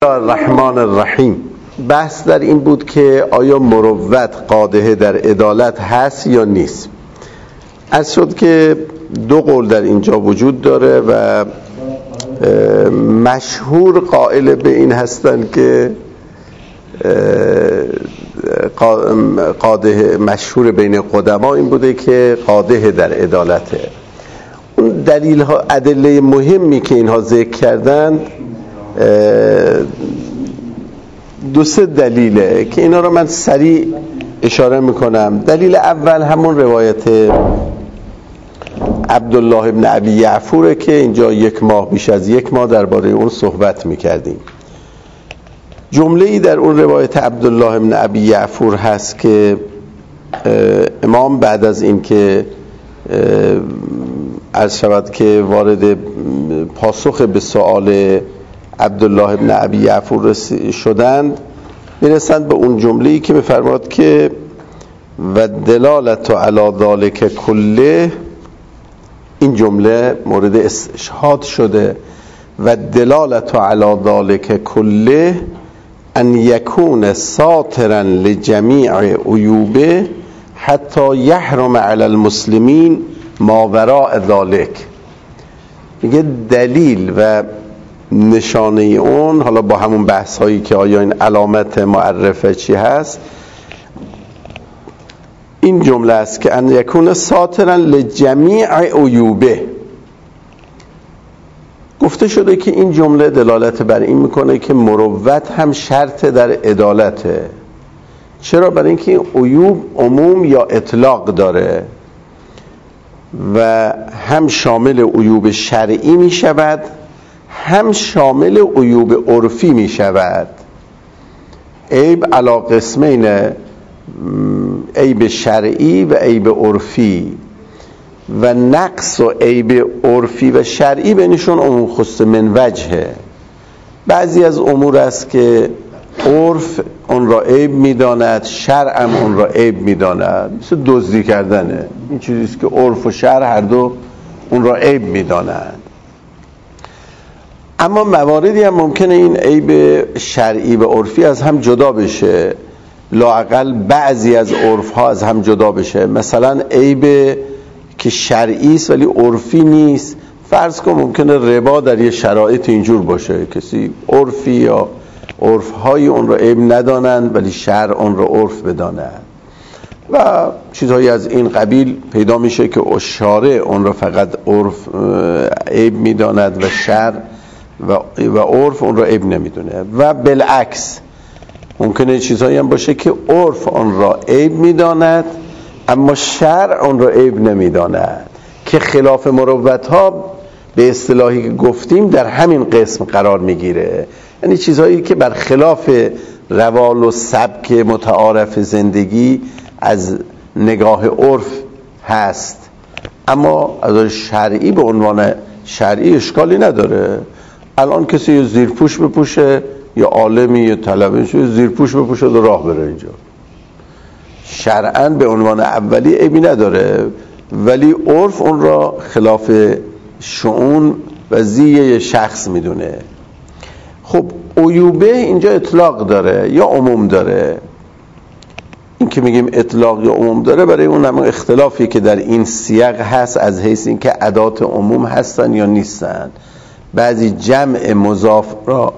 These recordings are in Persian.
الرحمن الرحیم. بحث در این بود که آیا مروت قادحه در عدالت هست یا نیست. عرض شد که دو قول در اینجا وجود داره و مشهور قائل به این هستند که قادحه مشهور بین قدما این بوده که قادحه در عدالته. اون دلیل ها، ادله مهمی که اینها ذکر کردند دو سه دلیله که اینا رو من سریع اشاره میکنم. دلیل اول همون روایت عبدالله ابن ابی یعفوره که اینجا بیش از یک ماه درباره اون صحبت میکردیم. جمله‌ای در اون روایت عبدالله ابن ابی یعفور هست که امام بعد از این که عرض شود که وارد پاسخ به سؤال عبدالله ابن ابی یعفور شدند میرسند به اون جمله‌ای که میفرماد که و دلالت علی ذلک کله، این جمله مورد استشهاد شده و دلالت علی ذلک کله ان یکون ساترا لجمیع عیوبه حتی یحرم علی المسلمین ما وراء ذلک. میگه دلیل و نشانه اون، حالا با همون بحث هایی که آیا این علامت معرفه چی هست، این جمله است که ان یکون ساترا لجمیع عیوبه. گفته شده که این جمله دلالت بر این میکنه که مروت هم شرط در عدالته. چرا؟ برای اینکه عیوب عموم یا اطلاق داره و هم شامل عیوب شرعی می شود هم شامل عیوب عرفی می شود. عیب علی قسمین، عیب شرعی و عیب عرفی، و نقص و عیب عرفی و شرعی بینشون عموم خص من وجهه. بعضی از امور است که عرف اون را عیب میداند، شرع هم اون را عیب میداند، مثل دزدی کردنه. این چیزیست که عرف و شرع هر دو اون را عیب میدانند. اما مواردی هم ممکنه این عیب شرعی و عرفی از هم جدا بشه، لااقل بعضی از عرف ها از هم جدا بشه. مثلا عیب که شرعی است ولی عرفی نیست، فرض کن ممکنه ربا در یه شرایط اینجور باشه، کسی عرفی یا عرف های اون رو عیب ندانند ولی شرع اون رو عرف بدانند و چیزهایی از این قبیل پیدا میشه که شارع اون رو فقط عرف عیب میداند و شرع و عرف اون رو عیب نمیدونه. و بالعکس ممکنه چیزهایی هم باشه که عرف اون را عیب میداند اما شرع اون را عیب نمیداند، که خلاف مروت ها به اصطلاحی که گفتیم در همین قسم قرار میگیره. یعنی چیزهایی که بر خلاف روال و سبک متعارف زندگی از نگاه عرف هست اما از شرعی به عنوان شرعی اشکالی نداره. الان کسی یه زیرپوش بپوشه یا عالمی یا طلبه زیرپوش بپوشه و راه بره اینجا، شرعاً به عنوان اولی عیبی نداره ولی عرف اون را خلاف شؤون و زیه شخص میدونه. خب عیوبه اینجا اطلاق داره یا عموم داره؟ این که میگیم اطلاق یا عموم داره برای اون هم اختلافی که در این سیاق هست از حیث این که ادات عموم هستن یا نیستن. بعضی جمع مضاف را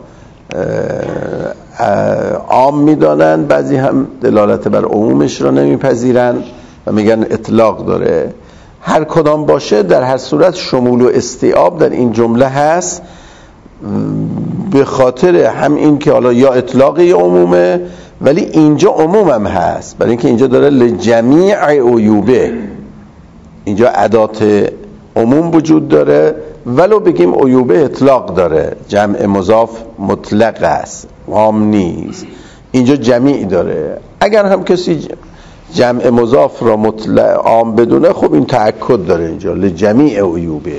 عام میدانن، بعضی هم دلالت بر عمومش را نمیپذیرن و میگن اطلاق داره. هر کدام باشه در هر صورت شمول و استیعاب در این جمله هست، به خاطر هم این که حالا یا اطلاق یا عمومه ولی اینجا عموم هم هست، برای اینکه اینجا داره لجمیع عیوبه، اینجا ادات عموم وجود داره ولو بگیم عیوبه اطلاق داره، جمع مضاف مطلق است عام نیست، اینجا جمیع داره. اگر هم کسی جمع مضاف را مطلق عام بدونه خب این تأکد داره اینجا لجمیع عیوبه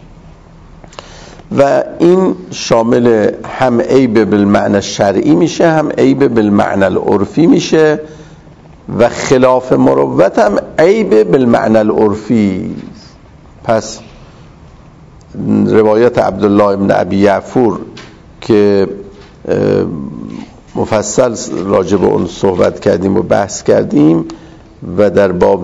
و این شامل هم عیب بالمعنی شرعی میشه هم عیب بالمعنی العرفی میشه و خلاف مروت هم عیب بالمعنی العرفی. پس روایت عبدالله ابن ابی یعفور که مفصل راجع به اون صحبت کردیم و بحث کردیم و در باب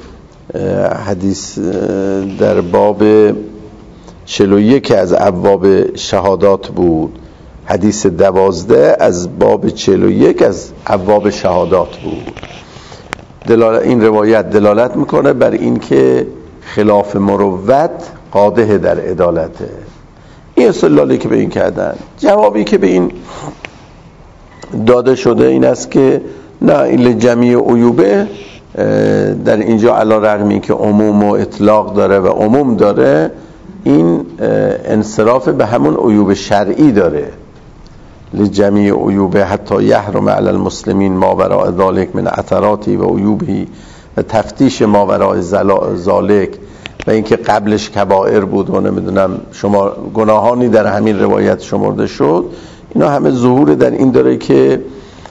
حدیث در باب 41 از ابواب شهادات بود، حدیث 12 از باب 41 از ابواب شهادات بود. این روایت دلالت میکنه بر این که خلاف مروت قادح در عدالته. این استدلالی که به این کردن، جوابی که به این داده شده این است که نه، این جمیع عیوبه در اینجا علی رغمی که عموم و اطلاق داره و عموم داره، این انصراف به همون عیوب شرعی داره. لجمیع عیوبه حتی یحرم علی المسلمین ما وراء ذلک من اثراتی و عیوبی و تفتیش ما وراء ذلک، و اینکه قبلش کبائر بود و نمیدونم شما گناهانی در همین روایت شمرده شد. اینا همه ظهور در این داره که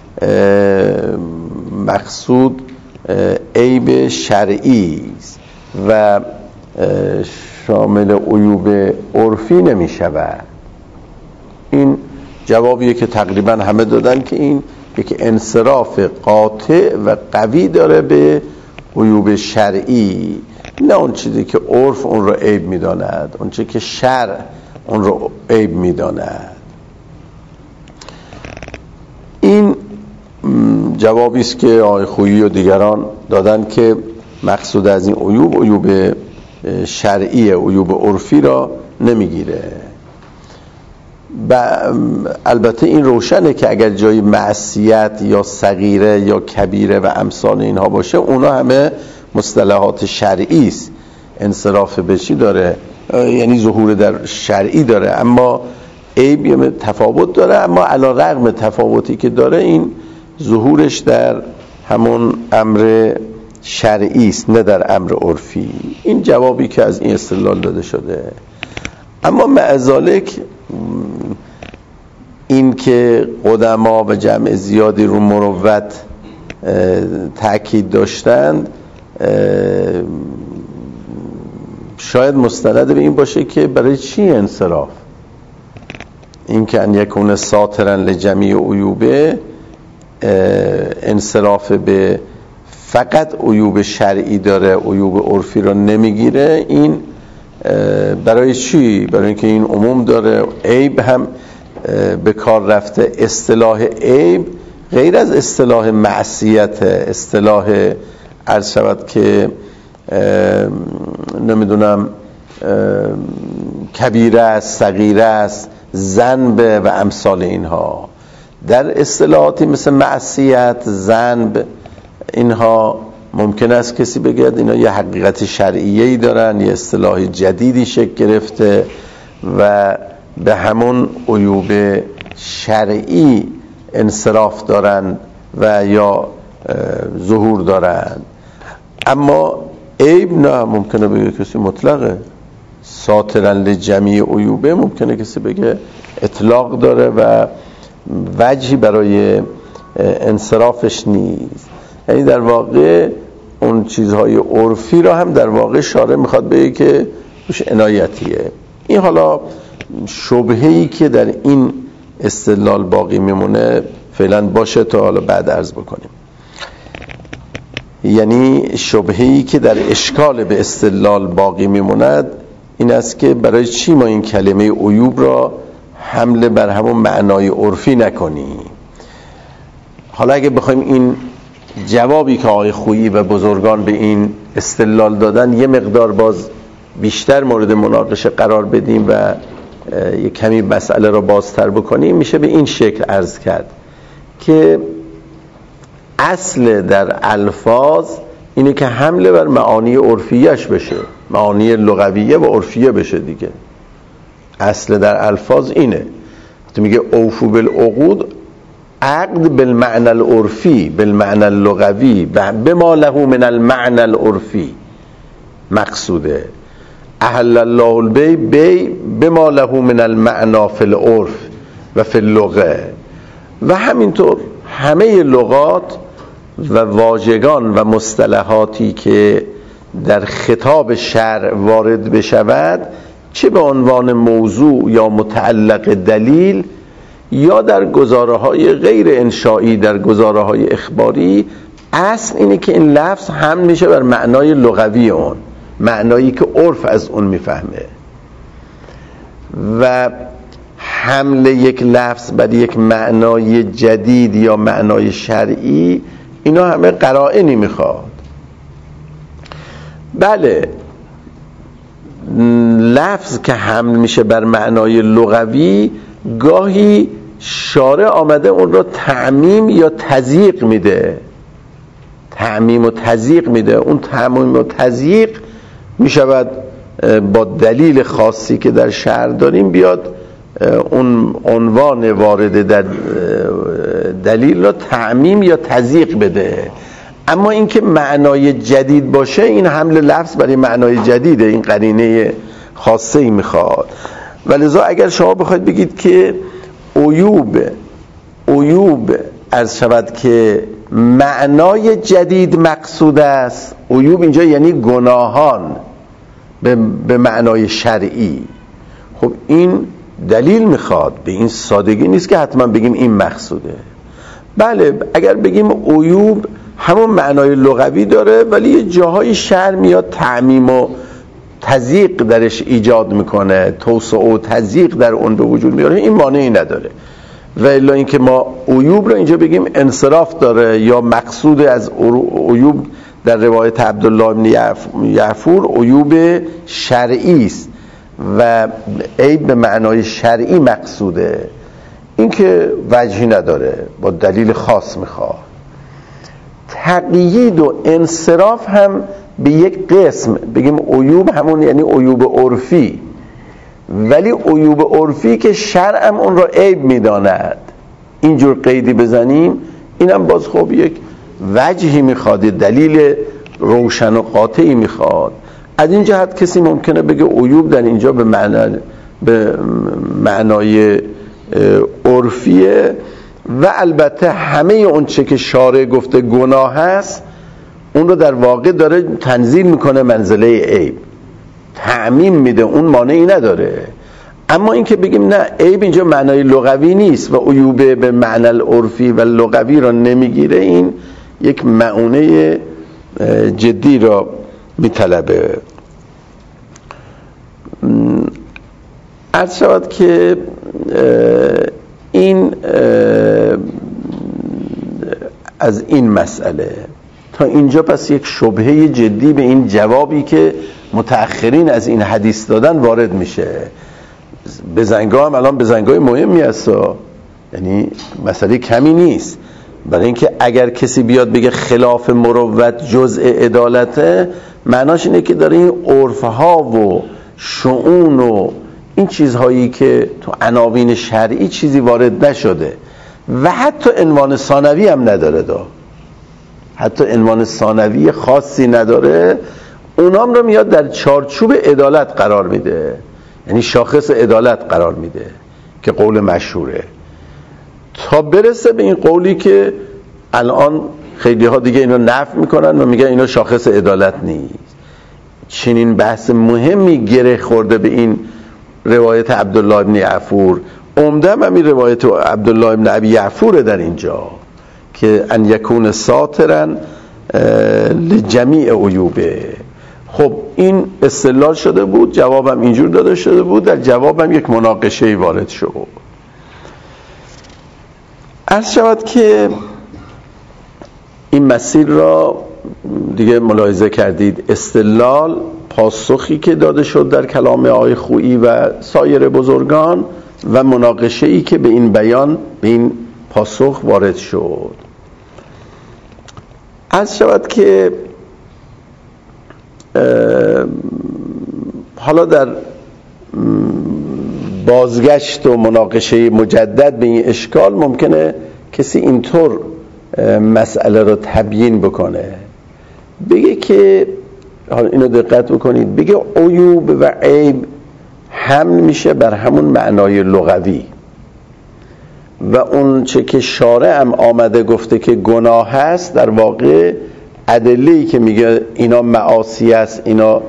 مقصود عیب شرعی است و شامل عیوب عرفی نمی شود. این جوابیه که تقریبا همه دادن که این یک انصراف قاطع و قوی داره به عیوب شرعی، نه اون چیزی که عرف اون رو عیب میداند، اون چیزی که شرع اون رو عیب میداند. این جوابی است که آقای خویی و دیگران دادن که مقصود از این عیوب شرعی، عیوب عرفی را نمیگیره. البته این روشنه که اگر جای معصیت یا صغیره یا کبیره و امثال اینها باشه، اونا همه مصطلحات شرعی است. انصراف به چی داره؟ یعنی ظهور در شرعی داره، اما عیب تفاوت داره. اما علی رغم تفاوتی که داره، این ظهورش در همون امر شرعی است، نه در امر عرفی. این جوابی که از این استدلال داده شده. اما مع ذلک این که قدما و جمع زیادی رو مروت تأکید داشتند، شاید مستند به این باشه که برای چی انصراف؟ این که ان یکون ساترا لجمیع عیوبه، انصراف به فقط عیوب شرعی داره، عیوب عرفی رو نمیگیره. این برای چی؟ برای اینکه این عموم داره. عیب هم به کار رفته. اصطلاح عیب غیر از اصطلاح معصیت، اصطلاح عرض شود که نمیدونم کبیره است، صغیره است، ذنب و امثال اینها. در اصطلاحاتی مثل معصیت، ذنب، اینها ممکن است کسی بگه اینا یه حقیقت شرعیه‌ای دارن، یه اصطلاح جدیدی شکل گرفته و به همون عیوب شرعی انصراف دارن و یا ظهور دارن. اما عیب نه، ممکنه بگه کسی مطلقه. ساترا لجمیع عیوبه ممکنه کسی بگه اطلاق داره و وجهی برای انصرافش نیست. یعنی در واقع اون چیزهای عرفی را هم در واقع شارع میخواد بگه که توش عنایتیه. این حالا شبهه‌ای که در این استدلال باقی میمونه فعلا باشه تا حالا بعد عرض بکنیم. یعنی شبهه‌ای که در اشکال به استدلال باقی میموند این است که برای چی ما این کلمه عیوب را حمله بر همون معنای عرفی نکنیم. حالا اگه بخوایم این جوابی که آقای خویی و بزرگان به این استدلال دادن یه مقدار باز بیشتر مورد مناقشه قرار بدیم و یه کمی مسئله را بازتر بکنیم، میشه به این شکل عرض کرد که اصل در الفاظ اینه که حمله بر معانی عرفیش بشه، معانی لغویه و عرفیه بشه دیگه. اصل در الفاظ اینه. تو میگه اوفو بالعقود، عقد بالمعنى العرفی، بالمعنى اللغوی و بما له من المعنى العرفی مقصوده. احل الله البیع، بیع بما له من المعنى فی العرف و فی اللغه. و همینطور همه لغات و واژگان و مصطلحاتی که در خطاب شرع وارد بشود، چه به عنوان موضوع یا متعلق دلیل، یا در گزاره‌های غیر انشایی، در گزاره‌های اخباری، اصل اینه که این لفظ حمل میشه بر معنای لغوی اون، معنایی که عرف از اون میفهمه. و حمل یک لفظ بر یک معنای جدید یا معنای شرعی، اینا همه قرائنی میخواد. بله، لفظ که حمل میشه بر معنای لغوی، گاهی شارع آمده اون رو تعمیم یا تضییق میده، تعمیم و تضییق میده. اون تعمیم و تضییق میشود با دلیل خاصی که در شرع داریم بیاد اون عنوان وارد در دلیل رو تعمیم یا تضییق بده. اما اینکه معنای جدید باشه، این حمل لفظ برای معنای جدیده، این قرینه خاصه ای میخواد. ولذا اگر شما بخواید بگید که عیوب عرض شود که معنای جدید مقصود است، عیوب اینجا یعنی گناهان به معنای شرعی، خب این دلیل میخواد، به این سادگی نیست که حتما بگیم این مقصوده. بله، اگر بگیم عیوب همون معنای لغوی داره، ولی یه جاهای شرع میاد تعمیم و تضییق درش ایجاد میکنه، توسعه و تضییق در اون به وجود میاره، این مانعی نداره. و الا اینکه ما عیوب رو اینجا بگیم انصراف داره، یا مقصود از عیوب در روایت عبدالله بن یعفور عیوب شرعی است و عیب به معنای شرعی مقصوده، این که وجهی نداره، با دلیل خاص میخواد. تقیید و انصراف هم به یک قسم بگیم عیوب همون یعنی عیوب عرفی، ولی عیوب عرفی که شرع هم اون رو عیب میداند، اینجور قیدی بزنیم، اینم باز خب یک وجهی میخواد، دلیل روشن و قاطعی میخواد. از این جهت کسی ممکنه بگه عیوب در اینجا به معنای عرفیه، و البته همه اون چه که شارع گفته گناه هست، اون رو در واقع داره تنزیل میکنه منزله عیب، تعمیم میده، اون مانعی نداره. اما این که بگیم نه، عیب اینجا معنای لغوی نیست و عیوب به معنی العرفی و لغوی را نمیگیره، این یک معنی جدی را میطلبه. عرض شود که این از این مسئله تا اینجا پس یک شبهه جدی به این جوابی که متأخرین از این حدیث دادن وارد میشه. بزنگاه هم الان بزنگاه مهمی هست، یعنی مسئله کمی نیست، برای اینکه اگر کسی بیاد بگه خلاف مروت جزء عدالته، معناش اینه که داره این عرفها و شؤون و این چیزهایی که تو عناوین شرعی چیزی وارد نشده و حتی عنوان ثانوی هم نداره، حتی عنوان ثانوی خاصی نداره، اونام رو میاد در چارچوب عدالت قرار میده، یعنی شاخص عدالت قرار میده که قول مشهوره، تا برسه به این قولی که الان خیلی ها دیگه اینو نفی میکنن و میگن اینو شاخص عدالت نیست. چنین بحث مهمی گره خورده به این روایت عبدالله بن یعفور. عمده هم این روایت عبدالله بن ابی یعفور در اینجا که ان یکون ساترا لجمیع عیوبه. خب این استدلال شده بود، جوابم اینجور داده شده بود، در جوابم یک مناقشه وارد شد. عرض شود که این مسیر را دیگه ملاحظه کردید، استدلال پاسخی که داده شد در کلام آقای خویی و سایر بزرگان و مناقشه‌ای که به این بیان، به این پاسخ وارد شد. عرض شود که حالا در بازگشت و مناقشه مجدد به این اشکال ممکنه کسی اینطور مسئله رو تبیین بکنه، بگه که حالا اینو دقت بکنید، بگه عیوب و عیب حمل میشه بر همون معنای لغوی و اون چه که شارع هم آمده گفته که گناه هست، در واقع ادله‌ای که میگه اینا معاصی است، اینا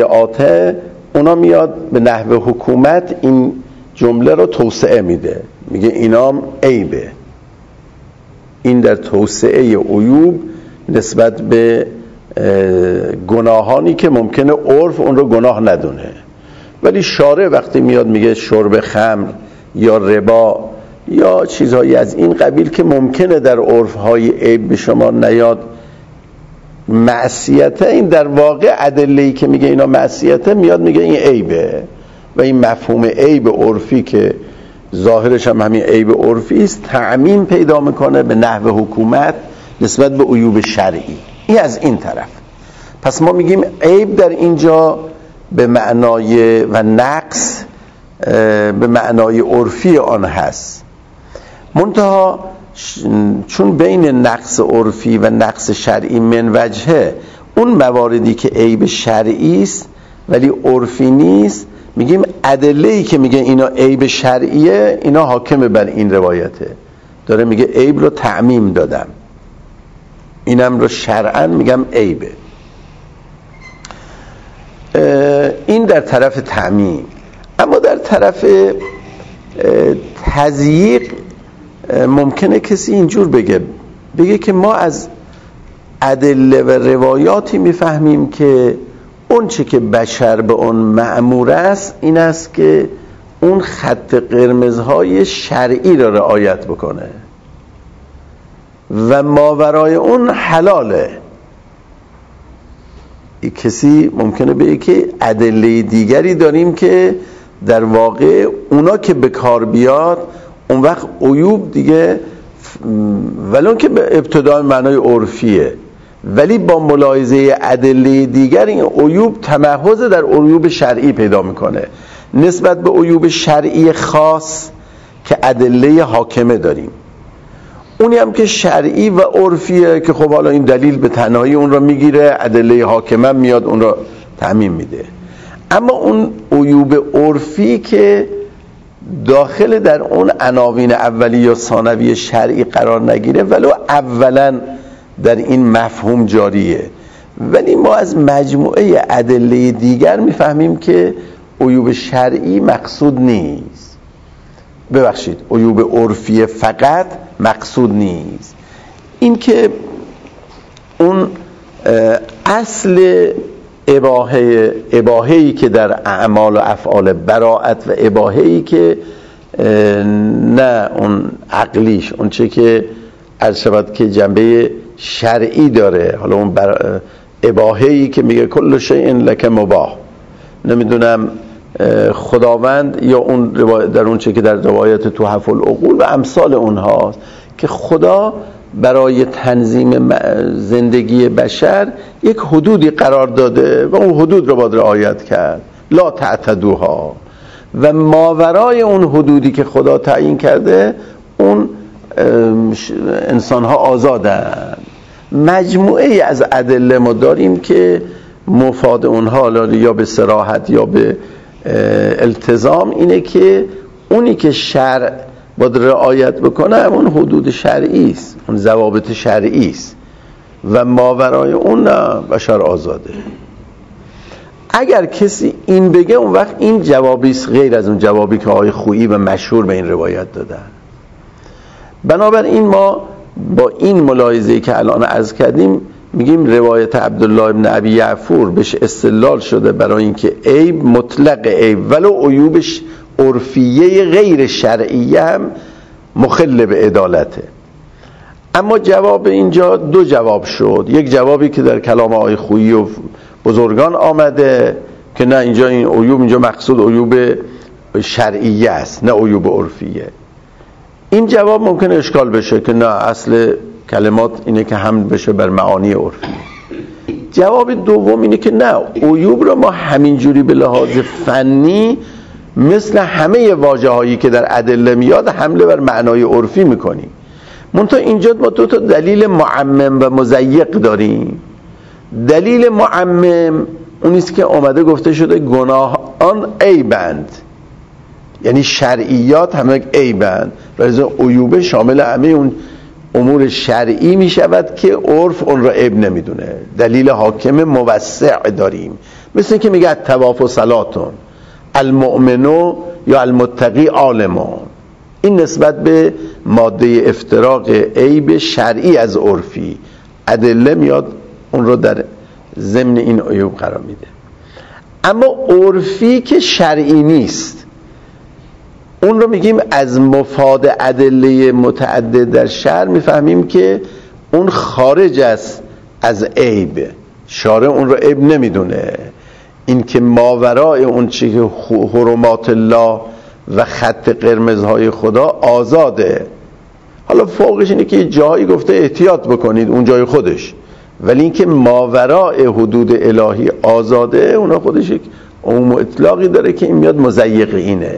سیئاته، اونا میاد به نحو حکومت این جمله رو توسعه میده، میگه اینام عیبه. این در توسعه عیوب نسبت به گناهانی که ممکنه عرف اون رو گناه ندونه، ولی شارع وقتی میاد میگه شرب خمر یا ربا یا چیزهایی از این قبیل که ممکنه در عرفهای عیب به شما نیاد معصیته، این در واقع ادله‌ای که میگه اینا معصیته میاد میگه این عیبه و این مفهوم عیب عرفی که ظاهرش هم همین عیب عرفی است تعمیم پیدا میکنه به نحو حکومت نسبت به عیوب شرعی. این از این طرف. پس ما میگیم عیب در اینجا به معنای و نقص به معنای عرفی آن هست، منتها چون بین نقص عرفی و نقص شرعی من وجهه اون مواردی که عیب شرعی است ولی عرفی نیست، میگیم ادله‌ای که میگه اینا عیب شرعیه اینا حاکمه بر این روایته، داره میگه عیب رو تعمیم دادم، اینم رو شرعاً میگم عیبه. این در طرف تعمیم. اما در طرف تضییق ممکنه کسی اینجور بگه که ما از ادله و روایاتی میفهمیم که اون چه که بشر به اون مأمور است این است که اون خط قرمزهای شرعی را رعایت بکنه و ماورای اون حلاله. کسی ممکنه بگه که ادله دیگری داریم که در واقع اونا که به کار بیاد اون وقت عیوب دیگه ولون که به ابتدای معنای عرفیه ولی با ملاحظه ادله دیگر این عیوب تمحض در عیوب شرعی پیدا میکنه نسبت به عیوب شرعی خاص که ادله حاکمه داریم، اونی هم که شرعی و عرفیه که خب حالا این دلیل به تنهایی اون را میگیره، ادله حاکمه میاد اون را تعمیم میده. اما اون عیوب عرفی که داخل در اون عناوین اولی یا ثانوی شرعی قرار نگیره ولو اولا در این مفهوم جاریه، ولی ما از مجموعه ادله دیگر میفهمیم که عیوب شرعی مقصود نیست، ببخشید عیوب عرفی فقط مقصود نیست. این که اون اصل اباهه‌ای که در اعمال و افعال براءت و اباهه‌ای که نه اون عقلیش اون چه که عرض شود که جنبه شرعی داره، حالا اون اباهه‌ای که میگه کل شیء لک مباح، نمیدونم خداوند یا اون در اون چه که در روایت تحف العقول و امثال اونهاست که خدا برای تنظیم زندگی بشر یک حدودی قرار داده و اون حدود رو باید رعایت کرد، لا تعتدوها، و ماورای اون حدودی که خدا تعیین کرده اون انسان‌ها آزادن. مجموعه از ادله ما داریم که مفاد اونها یا به صراحت یا به التزام اینه که اونی که شرع باید رعایت بکنه اون حدود شرعی است، اون ضوابط شرعی است و ماورای اون نه، بشر آزاده. اگر کسی این بگه اون وقت این جوابی است غیر از اون جوابی که آقای خویی و مشهور به این روایت دادن. بنابراین ما با این ملاحظه‌ای که الان عرض کردیم میگیم روایت عبدالله ابن ابی یعفور بهش استدلال شده برای اینکه عیب مطلق عیب ولو عیوبش عرفیه غیر شرعیه هم مخل به عدالته. اما جواب اینجا دو جواب شد، یک جوابی که در کلام آقای خویی و بزرگان آمده که نه اینجا این عیوب اینجا مقصود عیوب شرعیه است نه عیوب عرفیه. این جواب ممکنه اشکال بشه که نه اصل کلمات اینه که حمل بشه بر معانی عرفی. جواب دوم اینه که نه، عیوب رو ما همینجوری به لحاظ فنی مثل همه واژه‌هایی که در ادله میاد حمله بر معنای عرفی میکنیم، منتها اینجا ما دو تا دلیل معمم و مضیق داریم. دلیل معمم اونیست که اومده گفته شده گناهان عیبند، یعنی شرعیات همه عیبند، ولی عیوب شامل همه اون امور شرعی می شود که عرف اون را عیب نمیدونه. دلیل حاکم موسع داریم، مثل که میگه الطواف صلاتون، المؤمنو یا المتقی عالمون، این نسبت به ماده افتراق عیب شرعی از عرفی، ادله میاد اون رو در ضمن این عیوب قرار میده. اما عرفی که شرعی نیست، اون رو میگیم از مفاد ادله متعدد در شرع میفهمیم که اون خارج است از عیب، شارع اون رو عیب نمیدونه. این که ماورای اون چی که حرمات الله و خط قرمزهای خدا آزاده. حالا فوقش اینه که جایی گفته احتیاط بکنید، اون جای خودش، ولی اینکه ماورای حدود الهی آزاده، اونا خودش یک عموم اطلاقی داره که این میاد مضیق اینه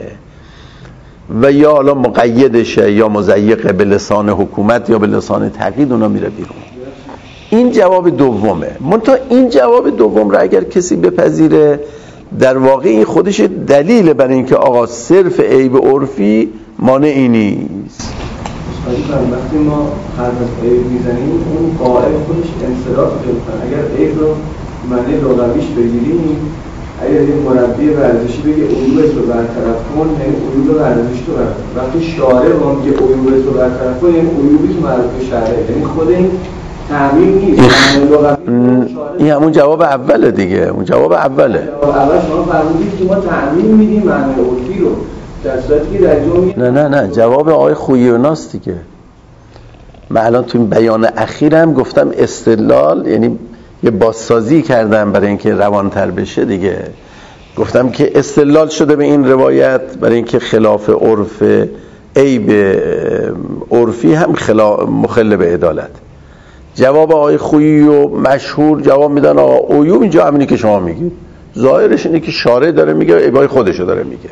و یا حالا مقیدشه یا مضیق به لسان حکومت یا به لسان تقیید، اونا میره بیرون. این جواب دومه. منتها این جواب دوم را اگر کسی بپذیره، در واقع این خودش دلیل برای اینکه آقا صرف عیب عرفی مانعی نیست. وقتی ما حرف از عیب میزنیم، اون قائل خودش انصراف پیدا کنه. اگر عیب رو معنی لغویش بگیریم، اگر این مربی ورزشی بگه عیوبت رو برطرف کن، یعنی عیوب ورزشی رو برطرف کن. وقتی شارع ما میگه عیوبت رو برطرف کن، یعنی عیوبی که مربوط به شرعه، یعنی خود این تعبیر نیست. این همون جواب اوله دیگه، اون جواب اوله. اول شما فرمودید که ما تعبیر میدیم معنی عرفی رو، در صورتی که در جمله نه جواب آقای خویوناست دیگه. من الان تو این بیان اخیرم گفتم استدلال، یعنی یه بازسازی کردم برای اینکه روانتر بشه دیگه. گفتم که استدلال شده به این روایت برای اینکه خلاف عرف عیب عرفی هم مخل به عدالت. جواب آقای خویی و مشهور جواب میدن آقا عیوب اینجا همینی که شما میگید، ظاهرش اینه که شارع داره میگه، عیبای خودشو داره میگه.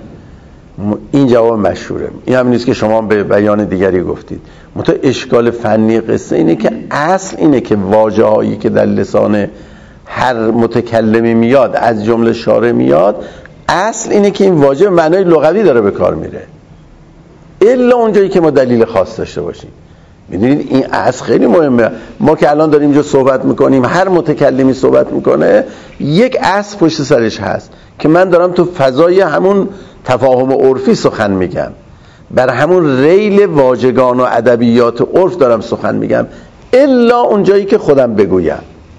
این جواب مشهوره. این هم نیست که شما به بیان دیگری گفتید. منتها اشکال فنی قصه اینه که اصل اینه که واژه هایی که در لسان هر متکلمی میاد، از جمله شارع میاد، اصل اینه که این واژه به معنای لغوی داره به کار میره، الا اونجایی که ما دلیل خاص داشته باشیم. میدونید این اصل خیلی مهمه. ما که الان داریم اینجا صحبت میکنیم، هر متکلمی صحبت میکنه، یک اصل پشت سرش هست که من دارم تو فضای همون تفاهم عرفی سخن میگم، بر همون ریل واژگان و ادبیات عرف دارم سخن میگم، الا اونجایی که خودم بگویم.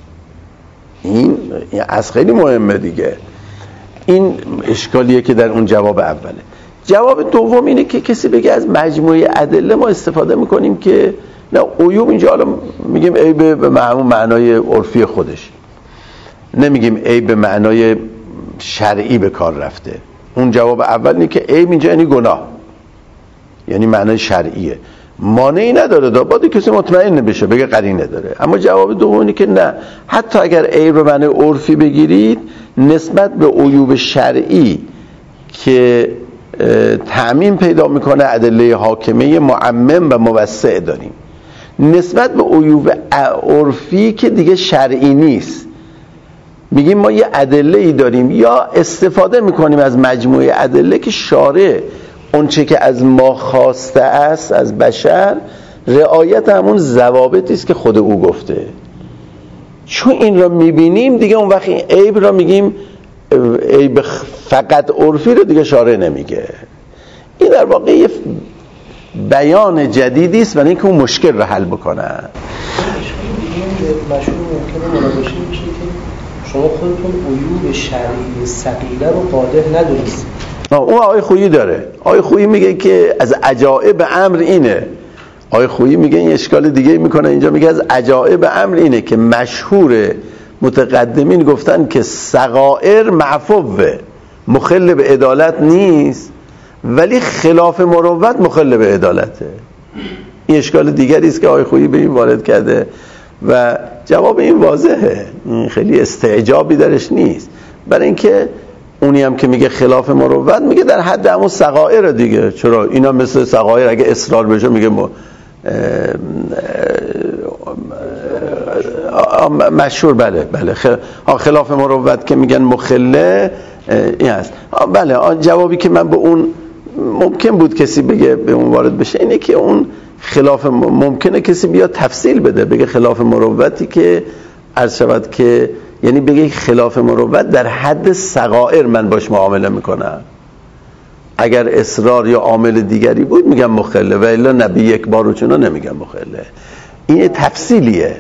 این اصل خیلی مهمه دیگه. این اشکالیه که در اون جواب اوله. جواب دوم اینه که کسی بگه از مجموعه ادله ما استفاده میکنیم که نه عیوب اینجا حالا میگیم عیب به معنای عرفی خودش، نمیگیم عیب به معنای شرعی به کار رفته. اون جواب اول اینه که عیب اینجا یعنی گناه، یعنی معنای شرعیه، مانعی نداره باید کسی مطمئن بشه بگه قرینه داره. اما جواب دومی که نه، حتی اگر عیب به معنای عرفی بگیرید، نسبت به عیوب شرعی که تعمیم پیدا میکنه ادله حاکمه معمم و موسع داریم، نسبت به عیوب عرفی که دیگه شرعی نیست، میگیم ما یه ادله ای داریم یا استفاده میکنیم از مجموعه ادله که شارع اون چه که از ما خواسته است از بشر رعایت همون ضوابطی است که خود او گفته. چون این را میبینیم دیگه، اون وقت این عیب را میگیم عیب فقط عرفی رو دیگه شارع نمیگه. این در واقع یه بیان جدیدی است برای اینکه اون مشکل رو حل بکنه. مشهور ممکنه مناقشه میشه که شما خودتون عیوب شرعی ثقیله رو قادر ندونید. اون آقای خویی داره. آقای خویی میگه که از عجائب امر اینه. آقای خویی میگه این اشکال دیگه میکنه اینجا، میگه از عجائب امر اینه که مشهور متقدمین گفتن که صغائر معفوه، مخل به عدالت نیست، ولی خلاف مروت مخل به عدالته. این اشکال دیگری است که آقای خویی به این وارد کرده و جواب این واضحه، این خیلی استعجابی درش نیست. برای اینکه اونی هم که میگه خلاف مروت میگه در حد همون صغائر دیگه. چرا اینا مثل صغائر اگه اصرار بشه میگه مشهور بله خلاف مروت که میگن مخله این هست. بله جوابی که من به اون ممکن بود کسی بگه به اون وارد بشه اینه که اون خلاف ممکنه کسی بیاد تفصیل بده بگه خلاف مروتی که عرض شود که یعنی بگه خلاف مروت در حد صغائر من باش معامله میکنم، اگر اصرار یا عامل دیگری بود میگم مخله، و الا نبی یک بار و چنا نمیگم مخله. این تفصیلیه.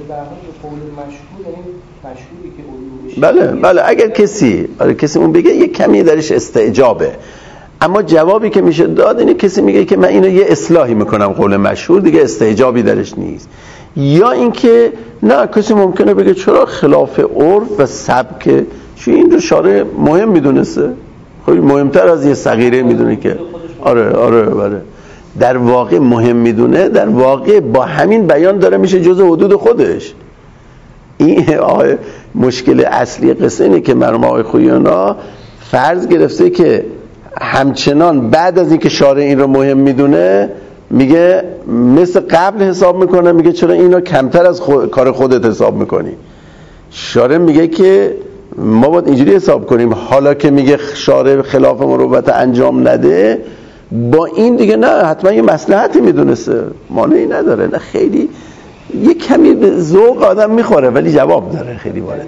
بله اگر کسی اون بگه یک کمی درش استعجابه، اما جوابی که میشه داد اینه کسی میگه که من اینو یه اصلاحی میکنم، قول مشهور دیگه استعجابی درش نیست. یا اینکه نه کسی ممکنه بگه چرا خلاف عرف و سبک، چون این رو شارع مهم میدونسته، خیلی مهمتر از یه صغیره میدونه که آره در واقع مهم میدونه، در واقع با همین بیان داره میشه جزء حدود خودش. این مشکل اصلی قصه اینه که مرحوم آقای خویی‌ها فرض گرفته که همچنان بعد از اینکه شارع این رو مهم میدونه میگه مثل قبل حساب میکنه، میگه چرا اینو کمتر از کار خودت حساب میکنی. شارع میگه که ما باید اینجوری حساب کنیم، حالا که میگه شارع خلاف مروت انجام نده، با این دیگه نه حتما یه مصلحتی میدونسته، مانعی نداره. نه خیلی یه کمی به ذوق آدم میخوره ولی جواب داره خیلی وارد.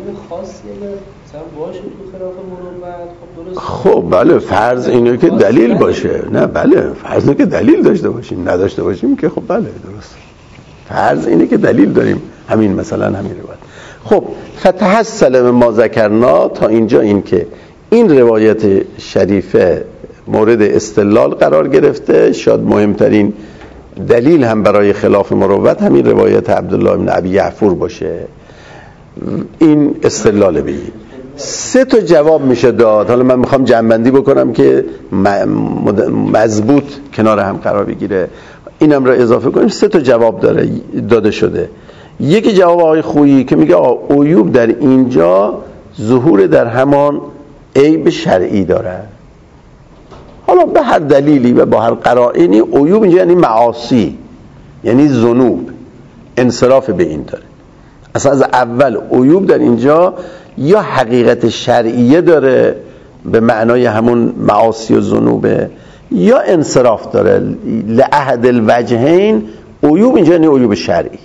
خب بله فرض اینه که دلیل باشه، نه بله فرض اینه که دلیل داشته باشیم، نداشته باشیم که خب بله درست. فرض اینه که دلیل داریم، همین مثلا همین روایت. خب فتحصل ما ذکرنا تا اینجا، این که این روایت شریفه مورد استدلال قرار گرفته، شاید مهمترین دلیل هم برای خلاف مروت همین روایت عبدالله بن ابی یعفور باشه. این استدلال بگید 3 تا جواب میشه داد. حالا من میخوام جمع‌بندی بکنم که مضبوط کنار هم قرار بگیره، اینم را اضافه کنیم. 3 تا جواب داده شده. یکی جواب آقای خویی که میگه عیوب در اینجا ظهور در همان عیب شرعی داره، حالا به هر دلیلی و با هر قرائنی. عیوب اینجا یعنی معاصی، یعنی ذنوب، انصراف به این داره. اصلا از اول عیوب در اینجا یا حقیقت شرعیه داره به معنای همون معاصی و ذنوبه، یا انصراف داره. لأحد الوجهین عیوب اینجا یعنی عیوب شرعی،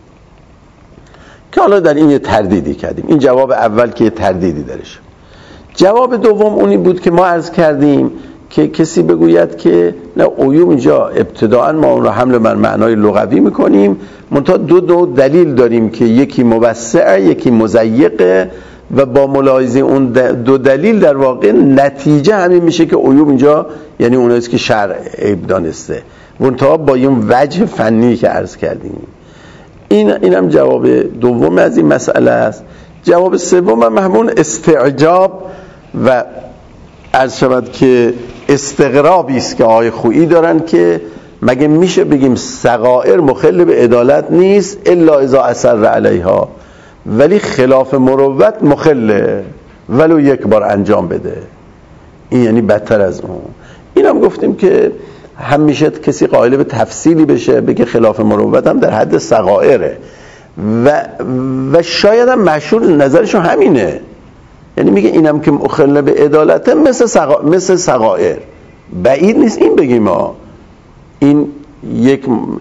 که حالا در این یه تردیدی کردیم. این جواب اول که یه تردیدی درش. جواب دوم اونی بود که ما عرض کردیم که کسی بگوید که نه عیوب اینجا ابتداءً ما اون رو حمل بر معنای لغوی میکنیم، منتها دو دلیل داریم که یکی موسع یکی مضیقه، و با ملاحظه اون 2 دلیل در واقع نتیجه همین میشه که عیوب اینجا یعنی اوناییست که شرع عیب دانسته، منتها با این وجه فنی که عرض کردیم. اینم جواب دوم از این مسئله است. جواب سوم هم همون استعجاب و عرض شود که استغرابی است که آقای خویی دارن که مگه میشه بگیم صغائر مخل به عدالت نیست الا اذا اصر علیها، ولی خلاف مروت مخله ولو یک بار انجام بده. این یعنی بدتر از اون. اینم گفتیم که همیشه کسی قائل به تفصیلی بشه بگه خلاف مروت هم در حد صغائره، و شاید هم مشهور نظرشون همینه، یعنی میگه اینم که مخل به عدالته مثل صغائر. بعید نیست این بگیم ما. این یک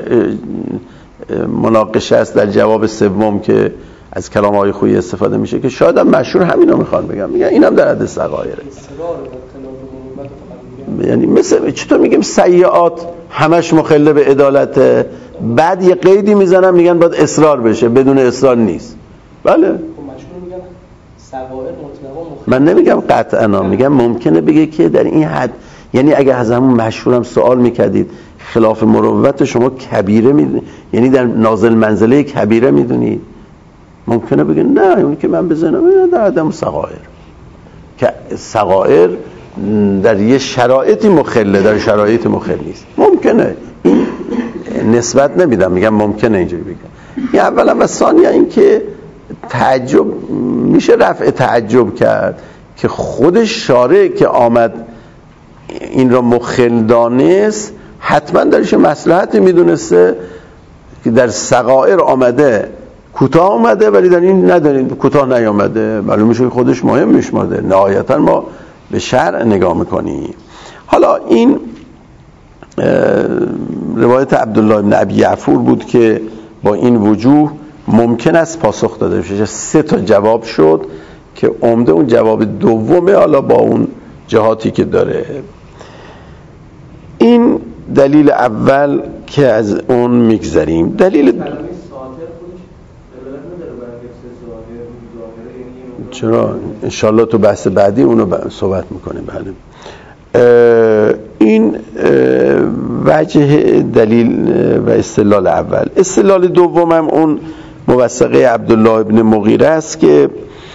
مناقشه است در جواب سوم که از کلام آقای خویی استفاده میشه که شاید هم مشهور همینو میخوان بگم، میگن اینم در حد صغائره. یعنی مثل چطور میگیم سیئات همش مخل به عدالته، بعد یه قیدی میزنن میگن باید اصرار بشه، بدون اصرار نیست. بله من نمیگم قطعا، میگم ممکنه بگه که در این حد، یعنی اگه از همون مشهورم سوال میکردید خلاف مروت شما کبیره میدونید، یعنی در نازل منزله کبیره میدونید، ممکنه بگه نه اونی که من بزنم در عدم صغائر، که صغائر در یه شرایطی مخله، در شرایط مخل نیست. ممکنه، این نسبت نمیدم، میگم ممکنه اینجوری بگم. این اولا، و ثانیا این که تعجب میشه رفع تعجب کرد که خود شارع که آمد این را مخل دانست حتما درش مصلحتی میدونسته که در صغائر آمده کوتاه آمده، ولی در این نداریم کوتاه نیامده، معلوم میشه که خودش مهم میشمرده. نهایتا ما به شرع نگاه میکنیم. حالا این روایت عبدالله بن ابی یعفور بود که با این وجوه ممکن است پاسخ داده بشه. 3 تا جواب شد که عمده اون جواب دومه، حالا با اون جهاتی که داره. این دلیل اول که از اون میگذریم. دلیل چرا؟ انشالله تو بحث بعدی اونو صحبت میکنیم. بله، این وجه دلیل و استدلال اول. استدلال دومم اون موثقه عبدالله ابن مغیره است که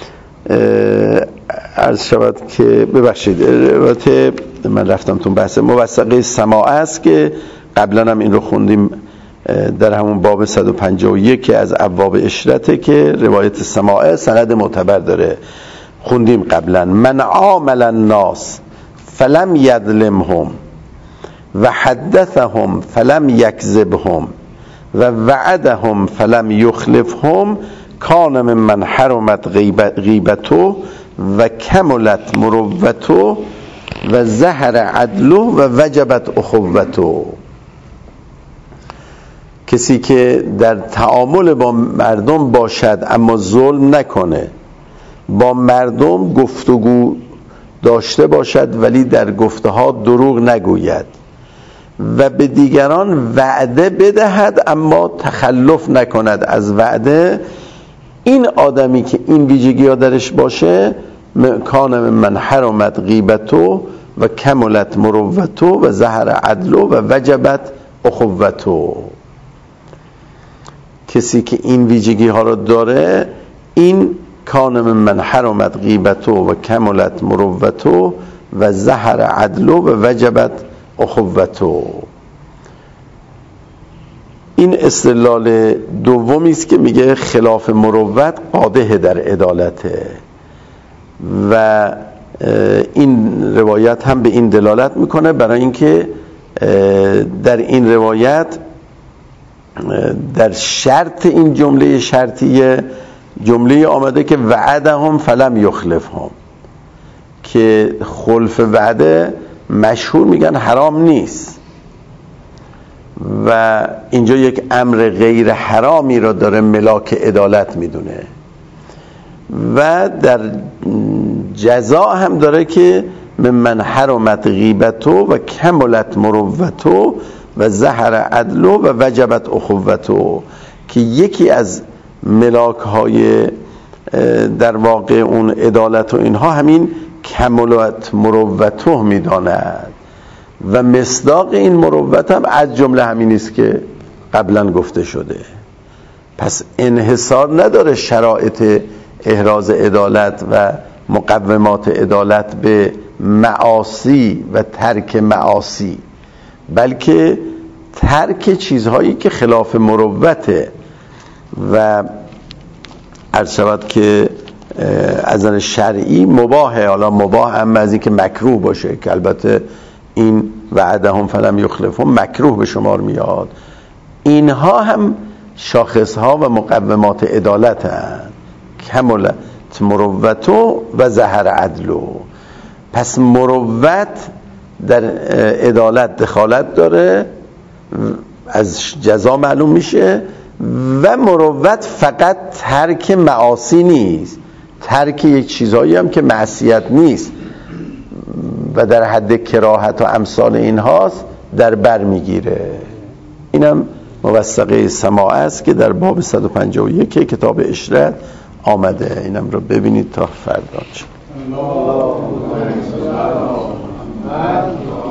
عرض شود که ببخشید البته من رفتم تو بحث موثقه سماع است که قبلا هم این رو خوندیم در همون باب 151 که از ابواب اشرته که روایت سماع سند معتبر داره، خوندیم قبلا. من عامل الناس فلم یظلمهم و حدثهم فلم یکذبهم و وعدهم فلم یخلفهم کان ممن حرمت غیبته و کملت مروته و ظهر عدله و وجبت اخوته. کسی که در تعامل با مردم باشد اما ظلم نکنه، با مردم گفتگو داشته باشد ولی در گفته ها دروغ نگوید و به دیگران وعده بدهد اما تخلف نکند از وعده، این آدمی که این ویژگی ها درش باشه کان من حرمت غیبته و کملت مروته و ظهر عدله و وجبت اخوته. کسی که این ویژگی ها رو داره، این کان من حرمت غیبته و کملت مروته و ظهر عدله و وجبت اخوته. این استدلال دومی است که میگه خلاف مروت قادح در عدالته و این روایت هم به این دلالت میکنه، برای اینکه در این روایت در شرط این جمله شرطیه جمله آمده که وعدهم فلم یخلفهم، که خلف وعده مشهور میگن حرام نیست و اینجا یک امر غیر حرامی را داره ملاک عدالت میدونه و در جزا هم داره که من حرمت غیبته و کملت مروته و ظهر عدله و وجبت اخوته، که یکی از ملاک های در واقع اون عدالت و اینها همین کملت مروته میداند و مصداق این مروت هم از جمله همین است که قبلا گفته شده. پس انحصار نداره شرایط احراز عدالت و مقومات عدالت به معاصی و ترک معاصی، بلکه ترک چیزهایی که خلاف مروته و عرض شود که از نظر شرعی مباهه. حالا مباه هم از این که مکروه باشه، که البته این وعدهم فلم یخلفهم مکروه به شمار میاد. اینها هم شاخصها و مقومات عدالت هستند، کملت مروته و ظهر عدله. پس مروت در عدالت دخالت داره، از جزا معلوم میشه، و مروت فقط ترک معاصی نیست، ترک یک چیزایی هم که معصیت نیست و در حد کراهت و امثال این هاست در بر میگیره. اینم موثقه سماع است که در باب 151 کتاب اشرت آمده. اینم رو ببینید تا فردا.